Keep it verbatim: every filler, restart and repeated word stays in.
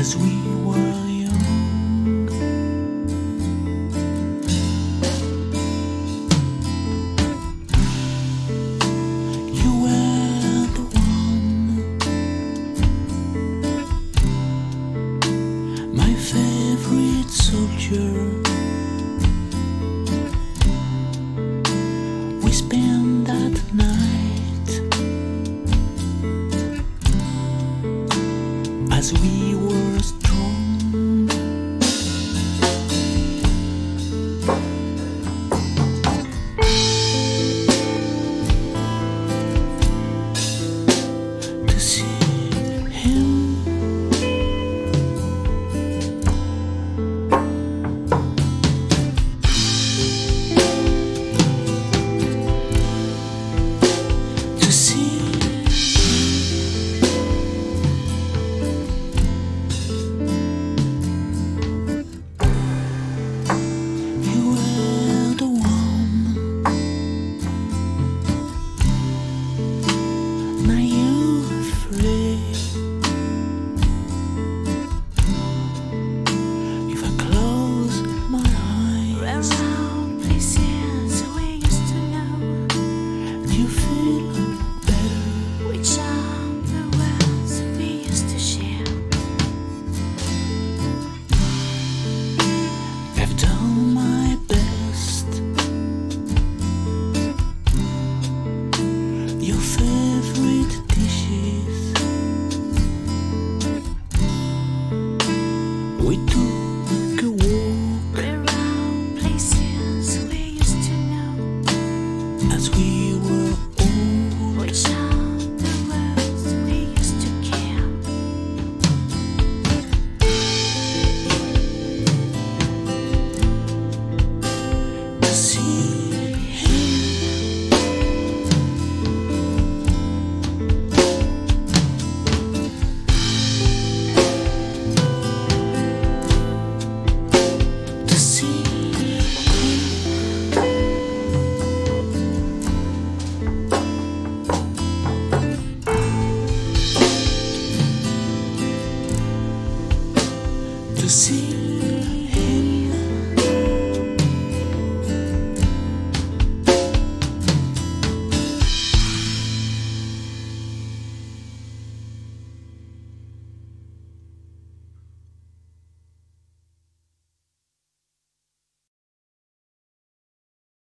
as we were young. You were the one, my favorite soldier. We spent that night as we were strong. To see him, to see you were the one, my youth free. If I close my eyes, Around places we used to know, do you feel better? which are the worlds we used to share. I've done my best. Your favorite dishes, we took a walk Around places we used to know, as we were old. which are the worlds we used to care. To see him, to see him, to see